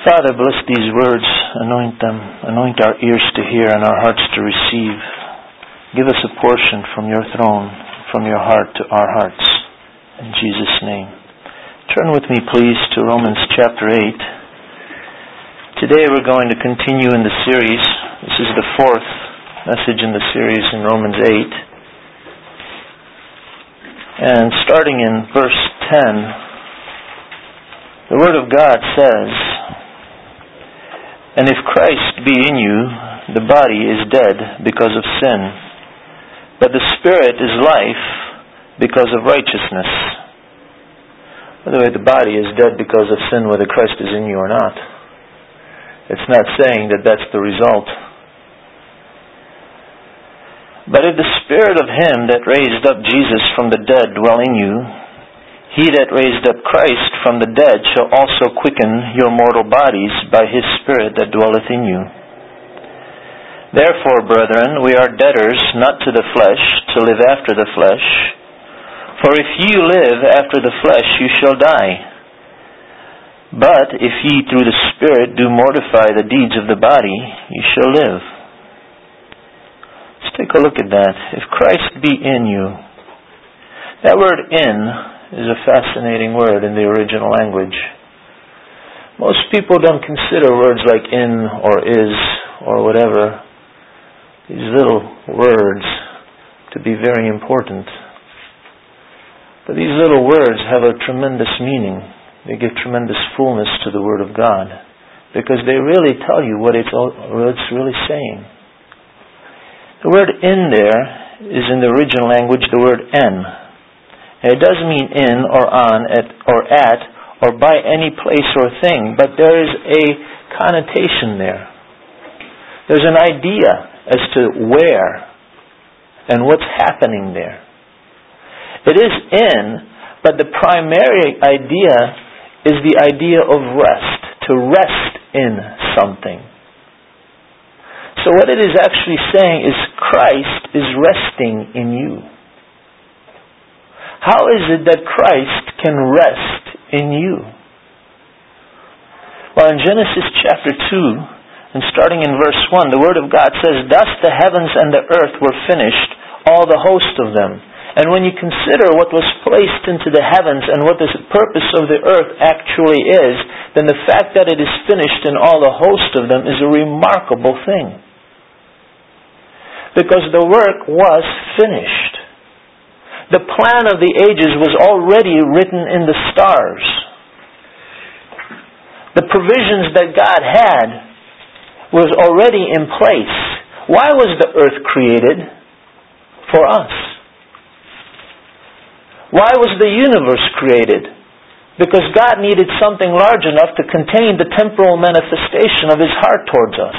Father, bless these words, anoint them, anoint our ears to hear and our hearts to receive. Give us a portion from your throne, from your heart to our hearts. In Jesus' name. Turn with me, please, to Romans chapter 8. Today we're going to continue in the series. This is the fourth message in the series in Romans 8. And starting in verse 10, the Word of God says, "And if Christ be in you, the body is dead because of sin, but the Spirit is life because of righteousness." By the way, the body is dead because of sin whether Christ is in you or not. It's not saying that that's the result. "But if the Spirit of Him that raised up Jesus from the dead dwell in you, He that raised up Christ from the dead shall also quicken your mortal bodies by His Spirit that dwelleth in you. Therefore, brethren, we are debtors not to the flesh, to live after the flesh. For if ye live after the flesh, you shall die. But if ye through the Spirit do mortify the deeds of the body, ye shall live." Let's take a look at that. If Christ be in you. That word "in" is a fascinating word in the original language. Most people don't consider words like "in" or "is" or whatever, these little words, to be very important. But these little words have a tremendous meaning. They give tremendous fullness to the Word of God, because they really tell you what it's really saying. The word "in" there is in the original language the word "en." And it does mean in or on or at or by any place or thing, but there is a connotation there. There's an idea as to where and what's happening there. It is in, but the primary idea is the idea of rest, to rest in something. So what it is actually saying is Christ is resting in you. How is it that Christ can rest in you? Well, in Genesis chapter 2, and starting in verse 1, the Word of God says, "Thus the heavens and the earth were finished, all the host of them." And when you consider what was placed into the heavens and what the purpose of the earth actually is, then the fact that it is finished and all the host of them is a remarkable thing. Because the work was finished. The plan of the ages was already written in the stars. The provisions that God had was already in place. Why was the earth created? For us. Why was the universe created? Because God needed something large enough to contain the temporal manifestation of His heart towards us.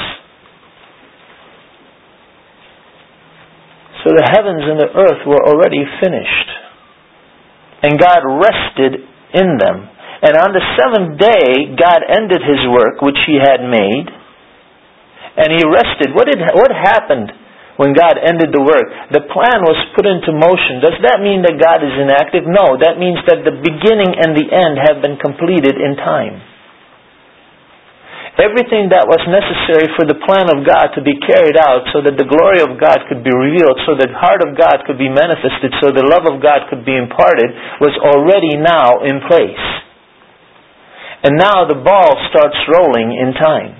So the heavens and the earth were already finished. And God rested in them. And on the seventh day, God ended His work which He had made. And He rested. What happened when God ended the work? The plan was put into motion. Does that mean that God is inactive? No. That means that the beginning and the end have been completed in time. Everything that was necessary for the plan of God to be carried out so that the glory of God could be revealed, so the heart of God could be manifested, so the love of God could be imparted, was already now in place. And now the ball starts rolling in time.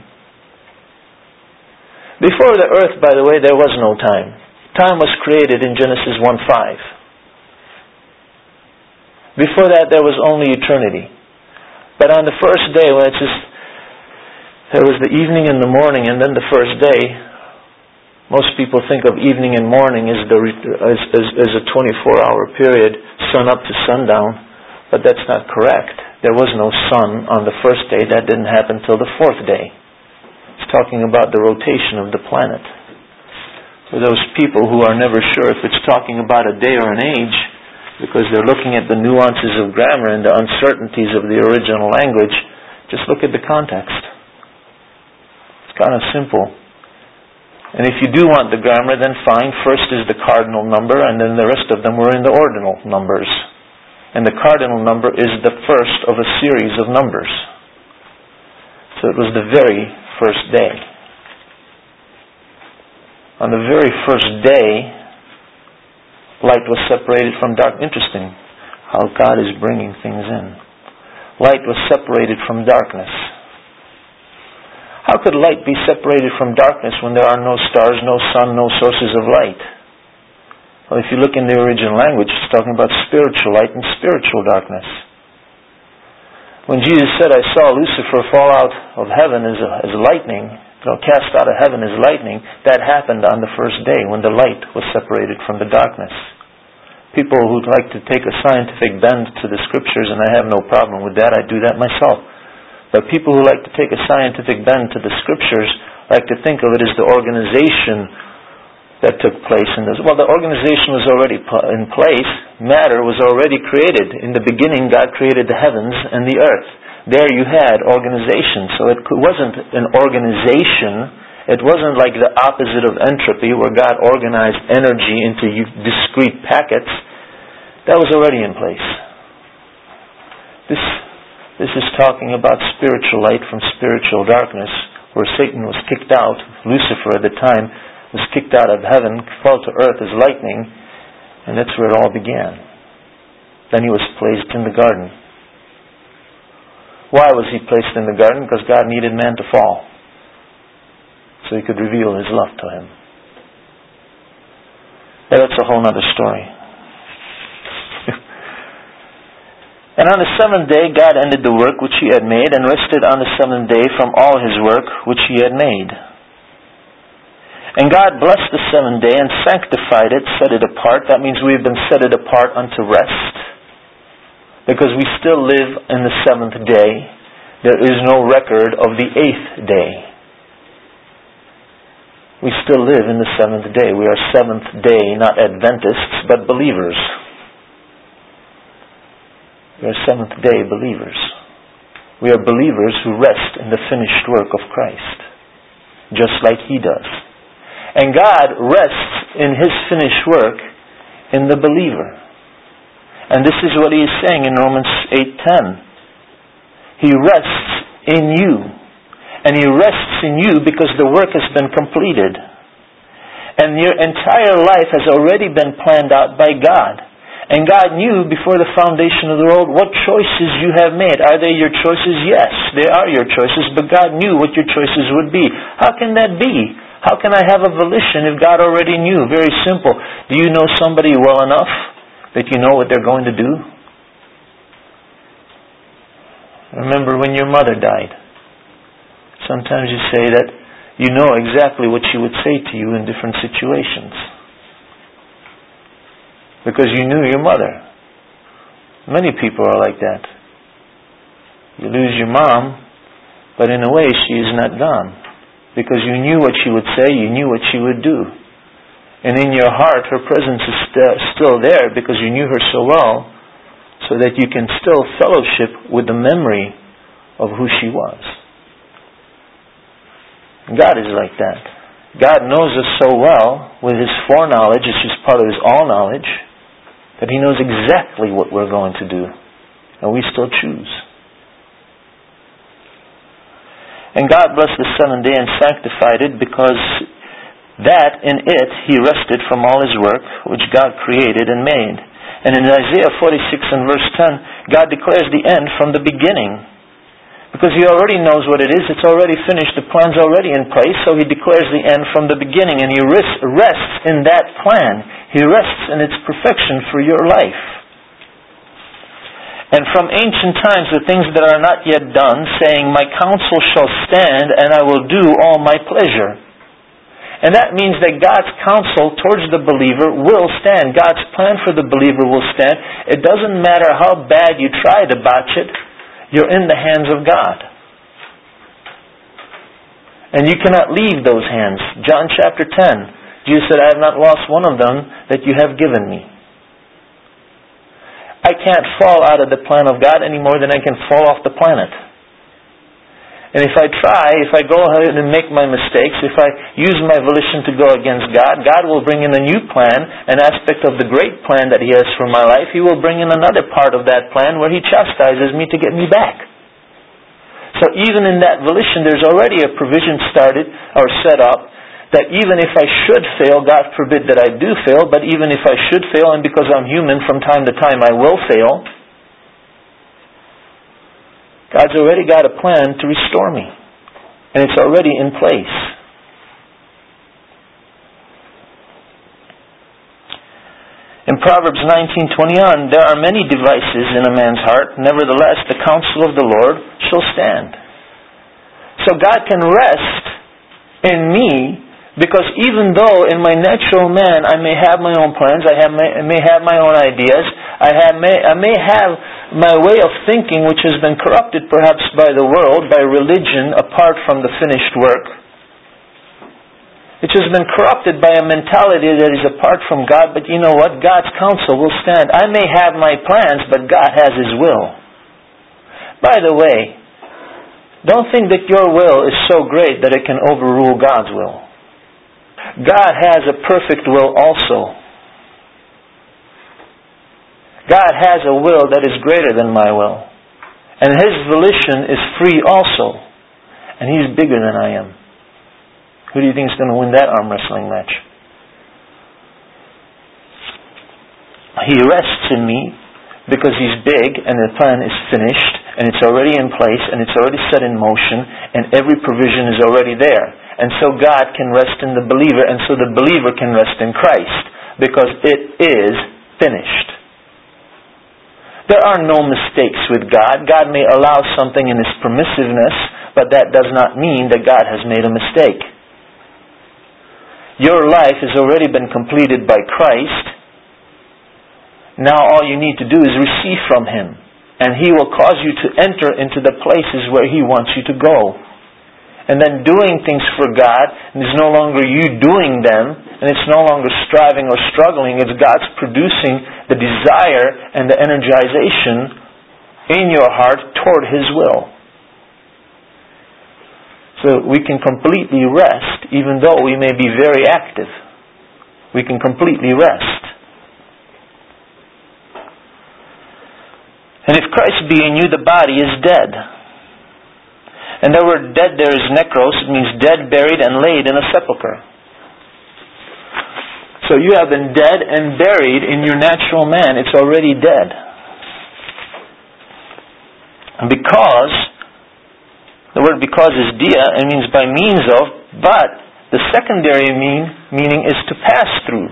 Before the earth, by the way, there was no time. Time was created in Genesis 1:5. Before that, there was only eternity. But on the first day, when it says there was the evening and the morning, and then the first day. Most people think of evening and morning as a 24-hour period, sun up to sundown, but that's not correct. There was no sun on the first day. That didn't happen till the fourth day. It's talking about the rotation of the planet. For those people who are never sure if it's talking about a day or an age, because they're looking at the nuances of grammar and the uncertainties of the original language, just look at the context. Kind of simple. And if you do want the grammar, then fine. First is the cardinal number, and then the rest of them were in the ordinal numbers. And the cardinal number is the first of a series of numbers. So it was the very first day. On the very first day, light was separated from dark. Interesting how God is bringing things in. Light was separated from darkness. How could light be separated from darkness when there are no stars, no sun, no sources of light? Well, if you look in the original language, it's talking about spiritual light and spiritual darkness. When Jesus said, I saw Lucifer fall out of heaven as lightning, cast out of heaven as lightning, that happened on the first day when the light was separated from the darkness. People who'd like to take a scientific bend to the Scriptures, and I have no problem with that, I do that myself. But people who like to take a scientific bend to the Scriptures like to think of it as the organization that took place in this. Well, the organization was already in place. Matter was already created. In the beginning, God created the heavens and the earth. There you had organization. So it wasn't an organization. It wasn't like the opposite of entropy, where God organized energy into discrete packets. That was already in place. This is talking about spiritual light from spiritual darkness, where Satan was kicked out. Lucifer at the time was kicked out of heaven, fell to earth as lightning, and that's where it all began. Then he was placed in the garden. Why was he placed in the garden? Because God needed man to fall, so He could reveal His love to him. That's a whole other story. And on the seventh day God ended the work which He had made, and rested on the seventh day from all His work which He had made. And God blessed the seventh day and sanctified it, set it apart. That means we have been set it apart unto rest, because we still live in the seventh day. There is no record of the eighth day. We still live in the seventh day. We are seventh day, not Adventists, but believers. We are seventh day believers. We are believers who rest in the finished work of Christ, just like He does. And God rests in His finished work in the believer. And this is what He is saying in Romans 8:10. He rests in you. And He rests in you because the work has been completed. And your entire life has already been planned out by God. And God knew before the foundation of the world what choices you have made. Are they your choices? Yes, they are your choices, but God knew what your choices would be. How can that be? How can I have a volition if God already knew? Very simple. Do you know somebody well enough that you know what they're going to do? Remember when your mother died. Sometimes you say that you know exactly what she would say to you in different situations, because you knew your mother. Many people are like that. You lose your mom, but in a way she is not gone, because you knew what she would say, you knew what she would do. And in your heart her presence is still there, because you knew her so well, so that you can still fellowship with the memory of who she was. God is like that. God knows us so well with His foreknowledge, it's just part of His all-knowledge, that He knows exactly what we're going to do. And we still choose. And God blessed the seventh day and sanctified it, because that in it He rested from all His work which God created and made. And in Isaiah 46 and verse 10, God declares the end from the beginning. Because He already knows what it is. It's already finished. The plan's already in place. So He declares the end from the beginning. And He rests in that plan. He rests in its perfection for your life. And from ancient times the things that are not yet done, saying, my counsel shall stand, and I will do all my pleasure. And that means that God's counsel towards the believer will stand. God's plan for the believer will stand. It doesn't matter how bad you try to botch it. You're in the hands of God. And you cannot leave those hands. John chapter 10. Jesus said, I have not lost one of them that you have given me. I can't fall out of the plan of God any more than I can fall off the planet. And if I try, if I go ahead and make my mistakes, if I use my volition to go against God, God will bring in a new plan, an aspect of the great plan that He has for my life. He will bring in another part of that plan where He chastises me to get me back. So So even in that volition, there's already a provision started or set up that even if I should fail, God forbid that I do fail, but even if I should fail, and because I'm human, from time to time I will fail, God's already got a plan to restore me. And it's already in place. In Proverbs 19:20, there are many devices in a man's heart, nevertheless the counsel of the Lord shall stand. So God can rest in me, because even though in my natural man I may have my own plans, I may have my own ideas, I may have my way of thinking which has been corrupted perhaps by the world, by religion, apart from the finished work, which has been corrupted by a mentality that is apart from God, but you know what? God's counsel will stand. I may have my plans, but God has His will. By the way, don't think that your will is so great that it can overrule God's will. God has a perfect will also. God has a will that is greater than my will. And His volition is free also. And He's bigger than I am. Who do you think is going to win that arm wrestling match? He rests in me because He's big and the plan is finished and it's already in place and it's already set in motion and every provision is already there. And so God can rest in the believer, and so the believer can rest in Christ because it is finished. There are no mistakes with God. God may allow something in His permissiveness, but that does not mean that God has made a mistake. Your life has already been completed by Christ. Now all you need to do is receive from Him. And He will cause you to enter into the places where He wants you to go. And then doing things for God, and it's no longer you doing them, and it's no longer striving or struggling, it's God's producing the desire and the energization in your heart toward His will. So we can completely rest, even though we may be very active. We can completely rest. And if Christ be in you, the body is dead. And the word dead there is necros. It means dead, buried, and laid in a sepulcher. So you have been dead and buried in your natural man. It's already dead. And because, the word because is dia, it means by means of, but the secondary meaning is to pass through.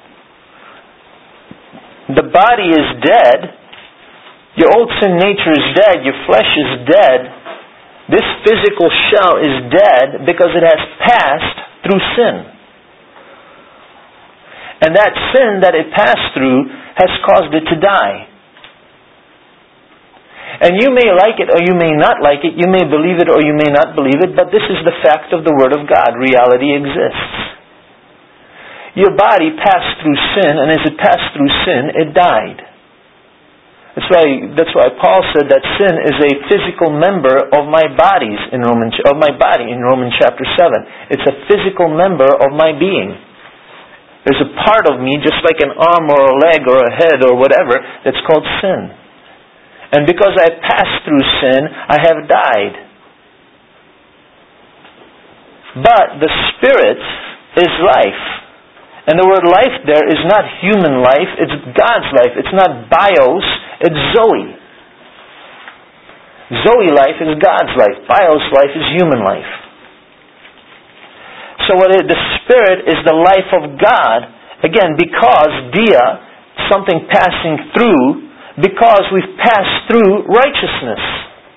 The body is dead. Your old sin nature is dead. Your flesh is dead. This physical shell is dead because it has passed through sin. And that sin that it passed through has caused it to die. And you may like it or you may not like it. You may believe it or you may not believe it. But this is the fact of the Word of God. Reality exists. Your body passed through sin, and as it passed through sin, it died. That's why Paul said that sin is a physical member of my body in Romans chapter 7. It's a physical member of my being. There's a part of me, just like an arm or a leg or a head or whatever, that's called sin. And because I passed through sin, I have died. But the Spirit is life. And the word life there is not human life, it's God's life. It's not bios, it's Zoe. Zoe life is God's life. Bios life is human life. So the Spirit is the life of God, again, because dia, something passing through, because we've passed through righteousness.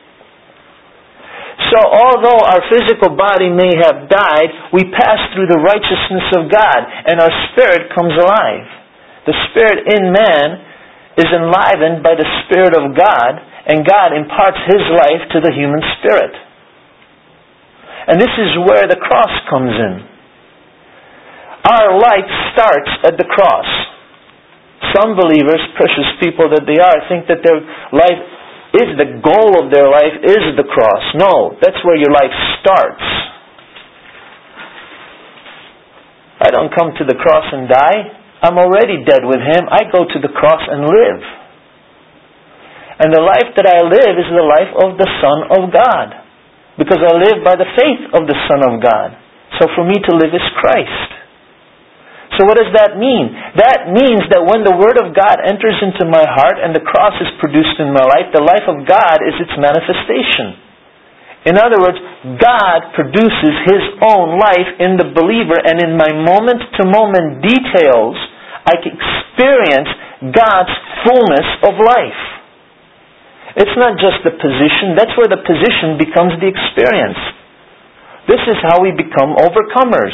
So although our physical body may have died, we pass through the righteousness of God, and our spirit comes alive. The Spirit in man is enlivened by the Spirit of God, and God imparts His life to the human spirit. And this is where the cross comes in. Our life starts at the cross. Some believers, precious people that they are, think that their life is the goal of their life is the cross. No, that's where your life starts. I don't come to the cross and die. I'm already dead with Him. I go to the cross and live. And the life that I live is the life of the Son of God. because I live by the faith of the Son of God. So for me to live is Christ. So what does that mean? That means that when the Word of God enters into my heart and the cross is produced in my life, the life of God is its manifestation. In other words, God produces His own life in the believer, and in my moment-to-moment details, I can experience God's fullness of life. It's not just the position. That's where the position becomes the experience. This is how we become overcomers.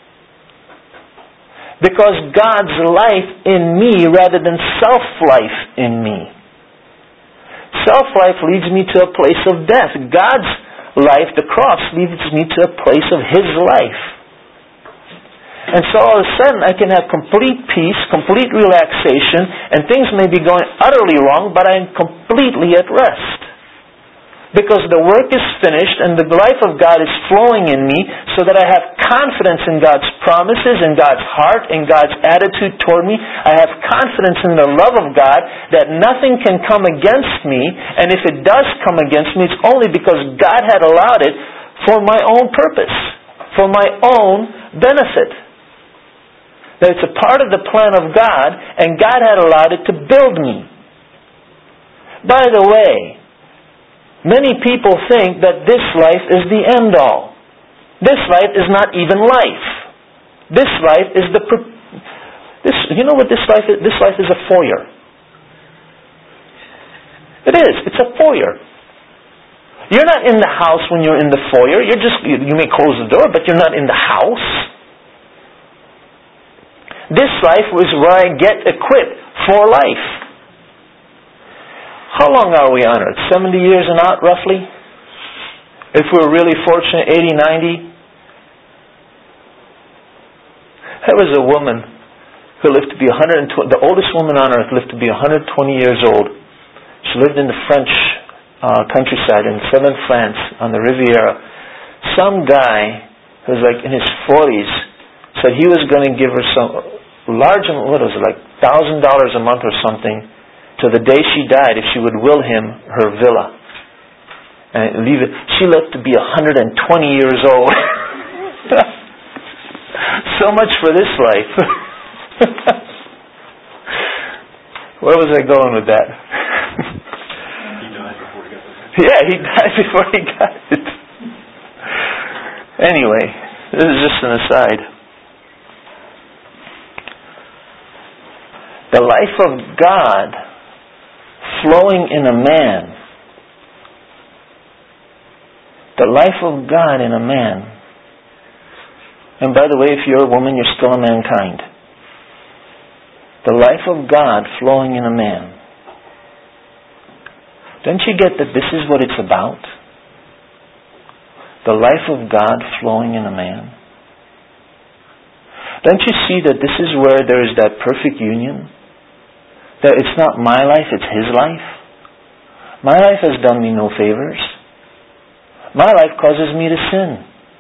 Because God's life in me rather than self-life in me. Self-life leads me to a place of death. God's life, the cross, leads me to a place of His life. And so all of a sudden I can have complete peace, complete relaxation, and things may be going utterly wrong, but I am completely at rest. Because the work is finished and the life of God is flowing in me, so that I have confidence in God's promises, in God's heart, in God's attitude toward me. I have confidence in the love of God that nothing can come against me, and if it does come against me, it's only because God had allowed it for my own purpose, for my own benefit. That it's a part of the plan of God, and God had allowed it to build me. By the way, many people think that this life is the end-all. This life is not even life. This life is you know what this life is? This life is a foyer. It is. It's a foyer. You're not in the house when you're in the foyer. You may close the door, but you're not in the house. This life is where I get equipped for life. How long are we on earth? 70 years and out, roughly? If we're really fortunate, 80, 90? There was a woman who lived to be 120. The oldest woman on earth lived to be 120 years old. She lived in the French countryside in southern France on the Riviera. Some guy who was like in his 40s said he was going to give her some large amount, what was it, like $1,000 a month or something, to the day she died if she would will him her villa. And leave it. She lived to be 120 years old. So much for this life. Where was I going with that? He died before he got it. Yeah, he died before he got it. Anyway, this is just an aside. The life of God flowing in a man. The life of God in a man. And by the way, if you're a woman, you're still a mankind. The life of God flowing in a man. Don't you get that this is what it's about? The life of God flowing in a man. Don't you see that this is where there is that perfect union? That it's not my life, it's His life. My life has done me no favors. My life causes me to sin.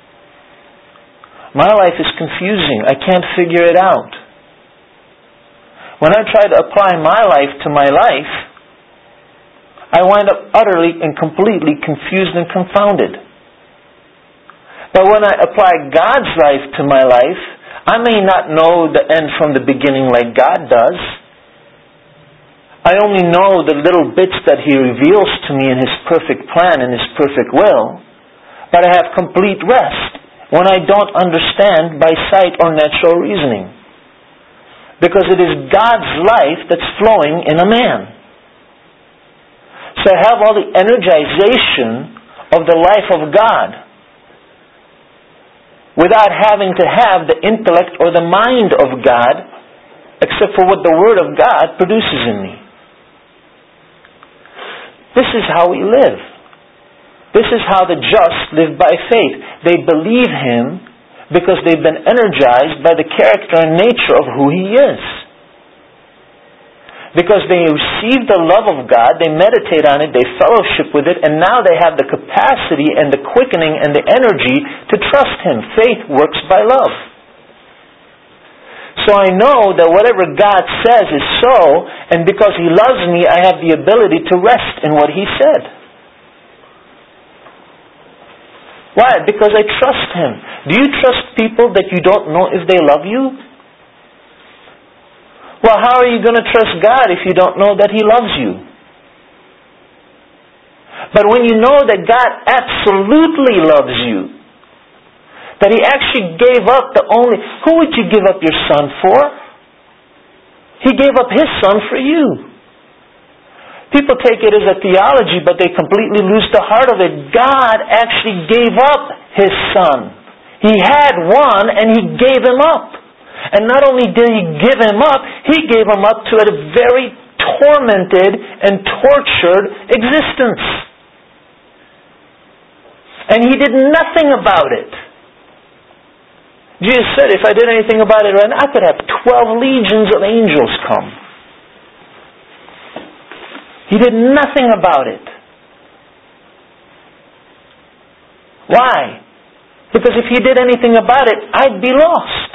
My life is confusing. I can't figure it out. When I try to apply my life to my life, I wind up utterly and completely confused and confounded. But when I apply God's life to my life, I may not know the end from the beginning like God does. I only know the little bits that He reveals to me in His perfect plan and His perfect will. But I have complete rest when I don't understand by sight or natural reasoning. Because it is God's life that's flowing in a man. So I have all the energization of the life of God without having to have the intellect or the mind of God, except for what the Word of God produces in me. This is how we live. This is how the just live by faith. They believe Him because they've been energized by the character and nature of who He is. Because they receive the love of God, they meditate on it, they fellowship with it, and now they have the capacity and the quickening and the energy to trust Him. Faith works by love. So I know that whatever God says is so, and because He loves me, I have the ability to rest in what He said. Why? Because I trust Him. Do you trust people that you don't know if they love you? Well, how are you going to trust God if you don't know that He loves you? But when you know that God absolutely loves you, that He actually gave up who would you give up your Son for? He gave up His Son for you. People take it as a theology, but they completely lose the heart of it. God actually gave up His Son. He had one and He gave Him up. And not only did He give Him up, He gave Him up to a very tormented and tortured existence. And He did nothing about it. Jesus said, if I did anything about it right now, I could have 12 legions of angels come. He did nothing about it. Why? Because if He did anything about it, I'd be lost.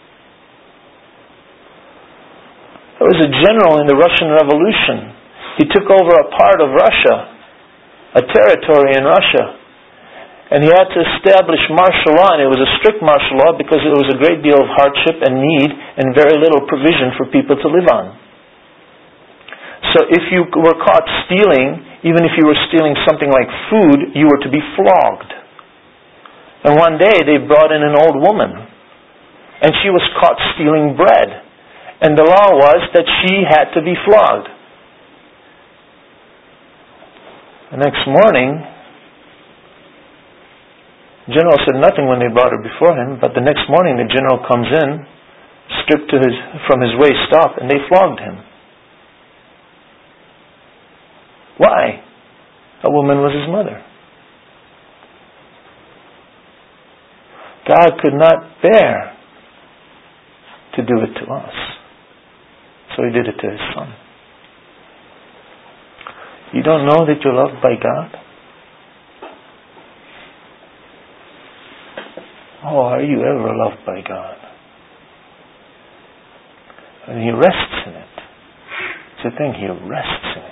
There was a general in the Russian Revolution. He took over a part of Russia, a territory in Russia. And he had to establish martial law, and it was a strict martial law because there was a great deal of hardship and need and very little provision for people to live on. So if you were caught stealing, even if you were stealing something like food, you were to be flogged. And one day they brought in an old woman, and she was caught stealing bread. And the law was that she had to be flogged. The next morning, the general said nothing when they brought her before him, but the next morning the general comes in, stripped from his waist up, and they flogged him. Why? A woman was his mother. God could not bear to do it to us. So He did it to His Son. You don't know that you're loved by God? Oh, are you ever loved by God? And He rests in it. It's a thing, He rests in it.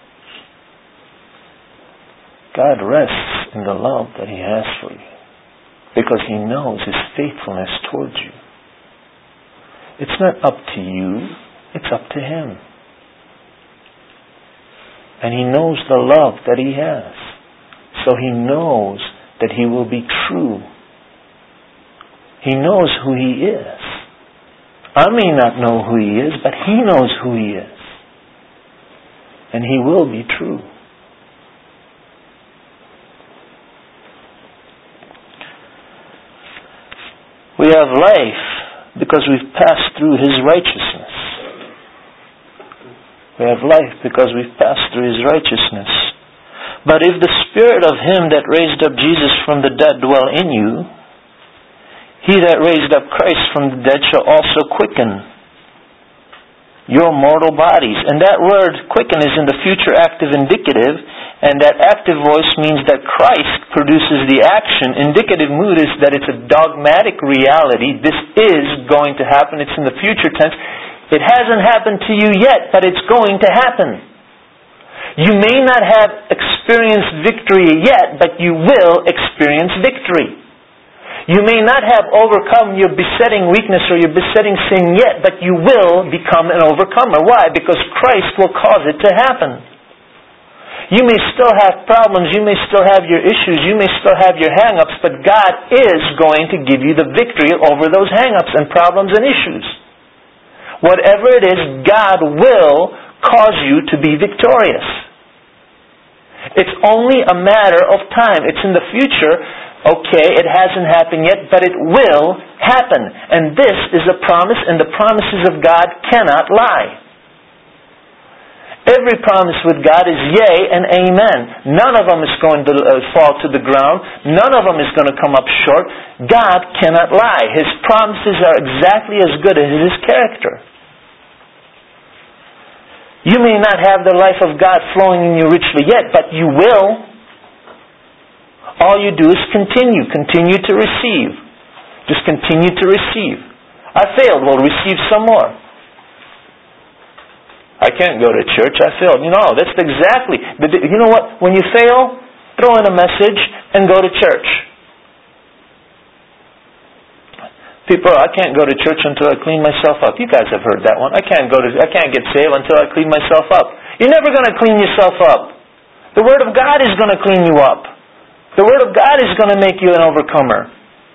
God rests in the love that He has for you because He knows His faithfulness towards you. It's not up to you, it's up to Him. And He knows the love that He has. So He knows that He will be true. He knows who He is. I may not know who He is, but He knows who He is. And He will be true. We have life because we've passed through His righteousness. We have life because we've passed through His righteousness. But if the Spirit of Him that raised up Jesus from the dead dwell in you, He that raised up Christ from the dead shall also quicken your mortal bodies. And that word quicken is in the future active indicative, and that active voice means that Christ produces the action. Indicative mood is that it's a dogmatic reality. This is going to happen. It's in the future tense. It hasn't happened to you yet, but it's going to happen. You may not have experienced victory yet, but you will experience victory. You may not have overcome your besetting weakness or your besetting sin yet, but you will become an overcomer. Why? Because Christ will cause it to happen. You may still have problems, you may still have your issues, you may still have your hang-ups, but God is going to give you the victory over those hang-ups and problems and issues. Whatever it is, God will cause you to be victorious. It's only a matter of time. It's in the future. Okay, it hasn't happened yet, but it will happen. And this is a promise, and the promises of God cannot lie. Every promise with God is yea and amen. None of them is going to fall to the ground. None of them is going to come up short. God cannot lie. His promises are exactly as good as His character. You may not have the life of God flowing in you richly yet, but you will. All you do is continue to receive. Just continue to receive. I failed. Well, receive some more. I can't go to church. I failed. That's exactly. You know what? When you fail, throw in a message and go to church. People, I can't go to church until I clean myself up. You guys have heard that one. I can't get saved until I clean myself up. You're never going to clean yourself up. The Word of God is going to clean you up. The Word of God is going to make you an overcomer.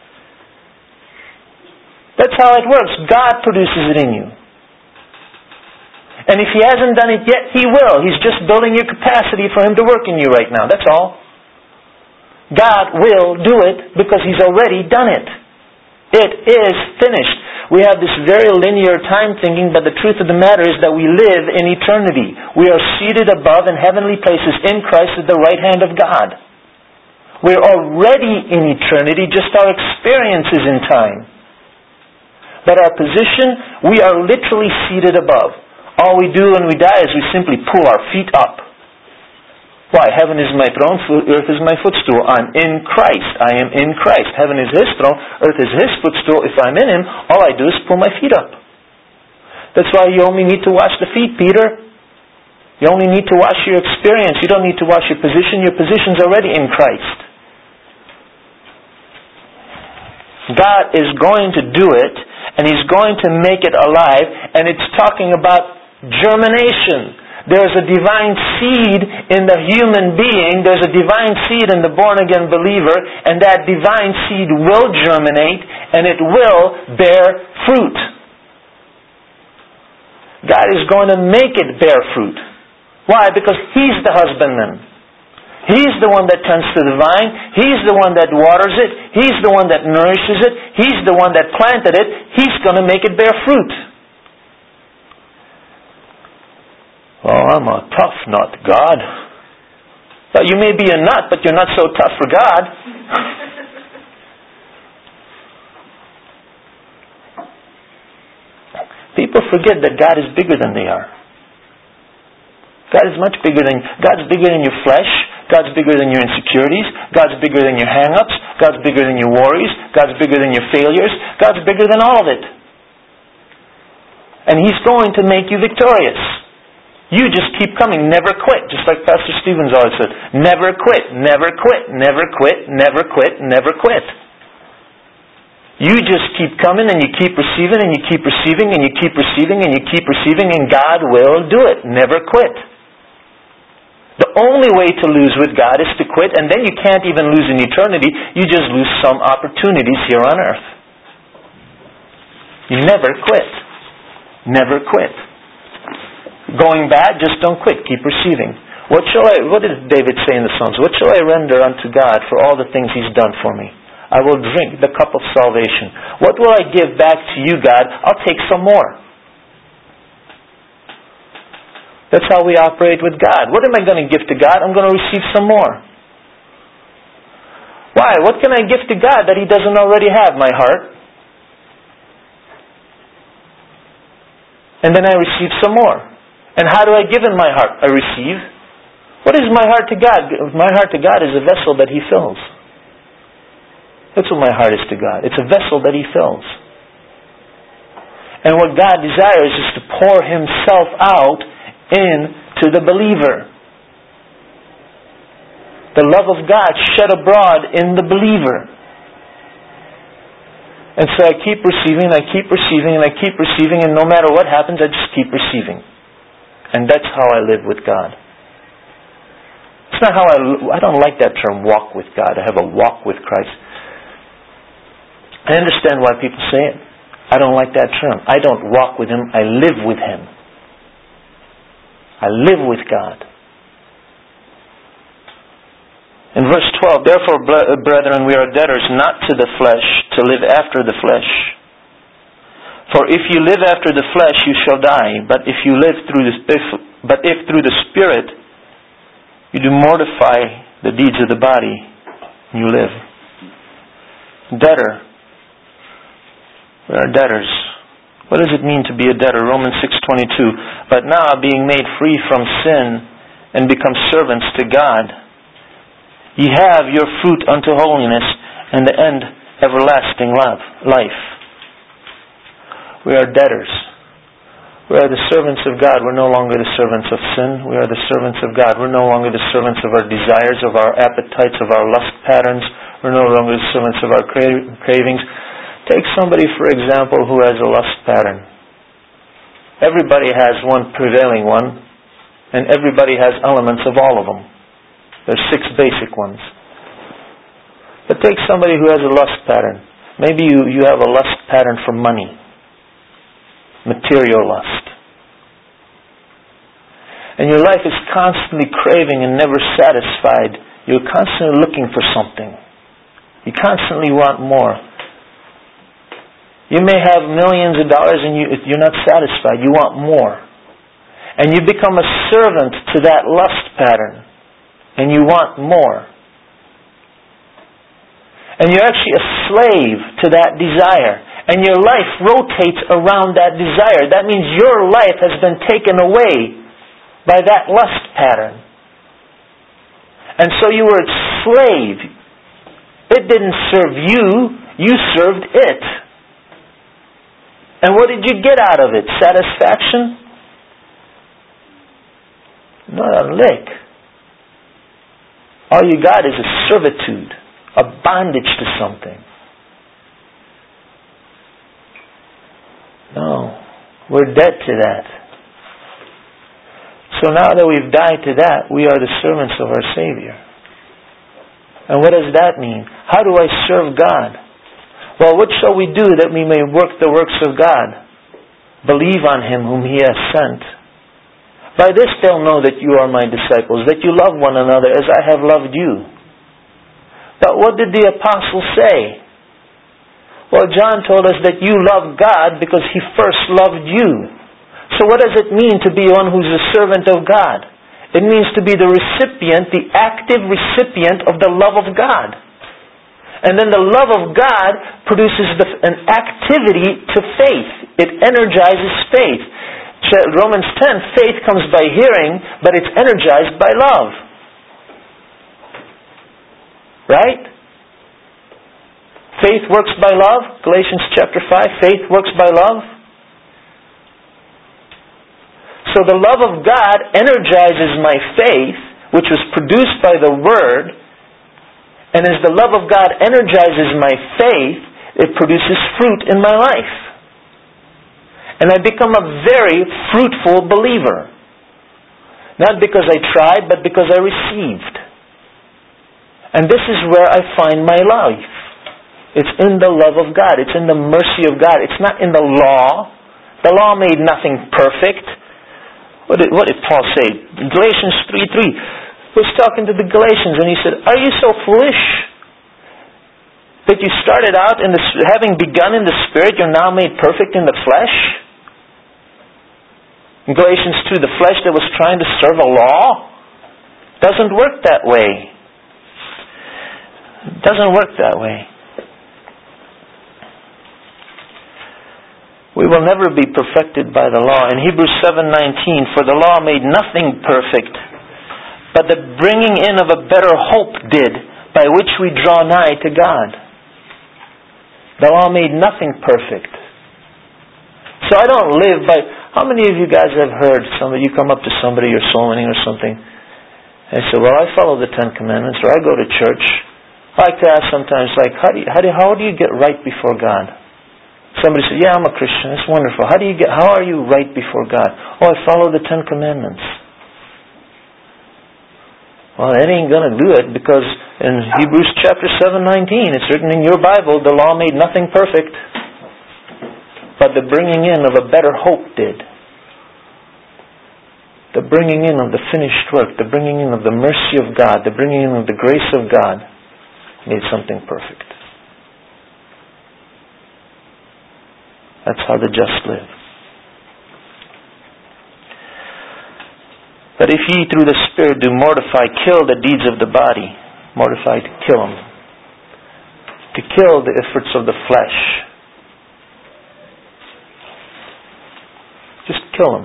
That's how it works. God produces it in you. And if He hasn't done it yet, He will. He's just building your capacity for Him to work in you right now. That's all. God will do it because He's already done it. It is finished. We have this very linear time thinking, but the truth of the matter is that we live in eternity. We are seated above in heavenly places in Christ at the right hand of God. We're already in eternity, just our experience is in time. But our position, we are literally seated above. All we do when we die is we simply pull our feet up. Why? Heaven is my throne, earth is my footstool. I'm in Christ. I am in Christ. Heaven is His throne, earth is His footstool. If I'm in Him, all I do is pull my feet up. That's why you only need to wash the feet, Peter. You only need to wash your experience. You don't need to wash your position. Your position's already in Christ. God is going to do it, and He's going to make it alive, and it's talking about germination. There's a divine seed in the human being. There's a divine seed in the born-again believer. And that divine seed will germinate and it will bear fruit. God is going to make it bear fruit. Why? Because He's the husbandman. He's the one that tends to the vine. He's the one that waters it. He's the one that nourishes it. He's the one that planted it. He's going to make it bear fruit. Oh, I'm a tough nut, God. Well, you may be a nut, but you're not so tough for God. People forget that God is bigger than they are. God's bigger than your flesh. God's bigger than your insecurities. God's bigger than your hang-ups. God's bigger than your worries. God's bigger than your failures. God's bigger than all of it. And He's going to make you victorious. You just keep coming, never quit. Just like Pastor Stevens always said, never quit, never quit, never quit, never quit, never quit. You just keep coming and you keep receiving and you keep receiving and you keep receiving and you keep receiving, and God will do it. Never quit. The only way to lose with God is to quit, and then you can't even lose in eternity. You just lose some opportunities here on earth. You never quit. Never quit. Going bad, just don't quit. Keep receiving. What did David say in the Psalms? What shall I render unto God for all the things He's done for me? I will drink the cup of salvation. What will I give back to you, God? I'll take some more. That's how we operate with God. What am I going to give to God? I'm going to receive some more. Why? What can I give to God that He doesn't already have? My heart. And then I receive some more. And how do I give in my heart? I receive. What is my heart to God? My heart to God is a vessel that He fills. That's what my heart is to God. It's a vessel that He fills. And what God desires is to pour Himself out into the believer. The love of God shed abroad in the believer. And so I keep receiving, I keep receiving, and I keep receiving, and no matter what happens, I just keep receiving. And that's how I live with God. It's not how I don't like that term, walk with God. I have a walk with Christ. I understand why people say it. I don't like that term. I don't walk with Him, I live with Him. I live with God. In verse 12, therefore, brethren, we are debtors not to the flesh, to live after the flesh. For if you live after the flesh, you shall die. But if through the Spirit you do mortify the deeds of the body, you live. Debtor. We are debtors. What does it mean to be a debtor? Romans 6:22. But now, being made free from sin and become servants to God, ye have your fruit unto holiness, and the end everlasting life. We are debtors. We are the servants of God. We're no longer the servants of sin. We are the servants of God. We're no longer the servants of our desires, of our appetites, of our lust patterns. We're no longer the servants of our cravings. Take somebody, for example, who has a lust pattern. Everybody has one prevailing one, and everybody has elements of all of them. There's 6 basic ones. But take somebody who has a lust pattern. Maybe you have a lust pattern for money. Material lust. And your life is constantly craving and never satisfied. You're constantly looking for something. You constantly want more. You may have millions of dollars and you're not satisfied. You want more. And you become a servant to that lust pattern. And you want more. And you're actually a slave to that desire. And your life rotates around that desire. That means your life has been taken away by that lust pattern. And so you were a slave. It didn't serve you. You served it. And what did you get out of it? Satisfaction? Not a lick. All you got is a servitude, a bondage to something. No, we're dead to that. So now that we've died to that, we are the servants of our Savior. And what does that mean? How do I serve God? Well, what shall we do that we may work the works of God? Believe on Him whom He has sent. By this they'll know that you are my disciples, that you love one another as I have loved you. But what did the apostles say? Well, John told us that you love God because He first loved you. So what does it mean to be one who's a servant of God? It means to be the recipient, the active recipient of the love of God. And then the love of God produces an activity to faith. It energizes faith. Romans 10, faith comes by hearing, but it's energized by love. Right? Faith works by love. Galatians chapter 5, faith works by love. So the love of God energizes my faith, which was produced by the Word. And as the love of God energizes my faith, it produces fruit in my life. And I become a very fruitful believer. Not because I tried, but because I received. And this is where I find my life. It's in the love of God. It's in the mercy of God. It's not in the law. The law made nothing perfect. What did Paul say? Galatians 3:3. Was talking to the Galatians and he said, are you so foolish that you started out having begun in the Spirit, you're now made perfect in the flesh? In Galatians 2, the flesh that was trying to serve a law doesn't work that way. It doesn't work that way. We will never be perfected by the law. In Hebrews 7:19, for the law made nothing perfect, but the bringing in of a better hope did, by which we draw nigh to God. The law made nothing perfect. So I don't live by... How many of you guys have heard you come up to somebody, you're soul winning or something, and say, well, I follow the 10 Commandments, or I go to church. I like to ask sometimes, like, how do you get right before God? Somebody says, yeah, I'm a Christian. It's wonderful. How are you right before God? Oh, I follow the 10 Commandments. Well, that ain't going to do it, because in Hebrews chapter 7:19, it's written in your Bible, the law made nothing perfect, but the bringing in of a better hope did. The bringing in of the finished work, the bringing in of the mercy of God, the bringing in of the grace of God made something perfect. That's how the just live. But if ye through the Spirit do mortify, kill the deeds of the body. Mortify, to kill them. To kill the efforts of the flesh. Just kill them.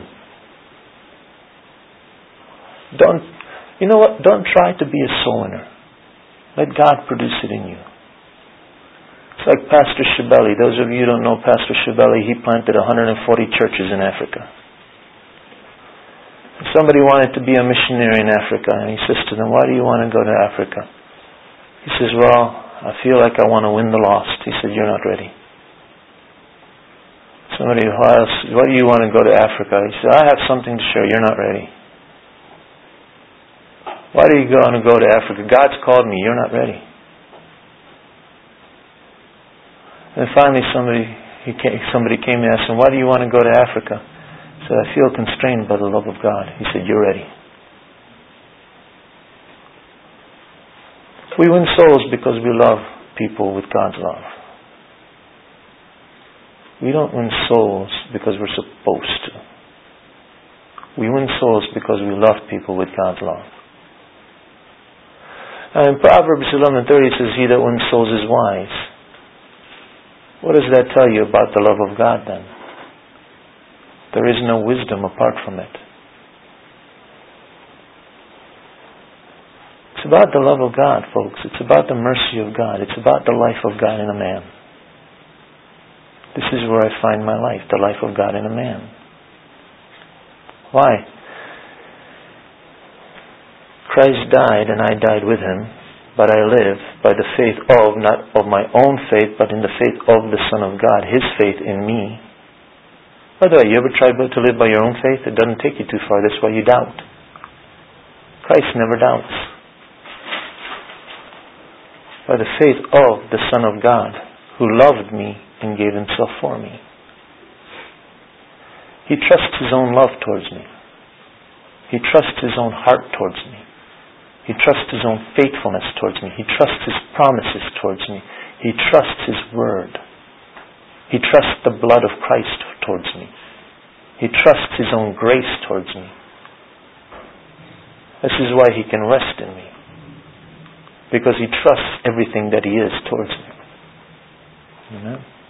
You know what? Don't try to be a soul winner. Let God produce it in you. It's like Pastor Shibeli. Those of you who don't know Pastor Shibeli, he planted 140 churches in Africa. Somebody wanted to be a missionary in Africa, and he says to them, why do you want to go to Africa? He says, well, I feel like I want to win the lost. He said, you're not ready. Somebody asks, why do you want to go to Africa? He said, I have something to share. You're not ready. Why do you want to go to Africa? God's called me. You're not ready. And finally somebody came and asked him, why do you want to go to Africa? He said, I feel constrained by the love of God. He said, you're ready. We win souls because we love people with God's love. We don't win souls because we're supposed to. We win souls because we love people with God's love. And in Proverbs 11:30 it says, he that wins souls is wise. What does that tell you about the love of God then? There is no wisdom apart from it. It's about the love of God, folks. It's about the mercy of God. It's about the life of God in a man. This is where I find my life, the life of God in a man. Why? Christ died and I died with Him, but I live by the faith of, not of my own faith, but in the faith of the Son of God, His faith in me. By the way, you ever tried to live by your own faith? It doesn't take you too far. That's why you doubt. Christ never doubts. By the faith of the Son of God, who loved me and gave Himself for me. He trusts His own love towards me. He trusts His own heart towards me. He trusts His own faithfulness towards me. He trusts His promises towards me. He trusts His word. He trusts the blood of Christ towards me. He trusts His own grace towards me. This is why He can rest in me. Because He trusts everything that He is towards me. Amen.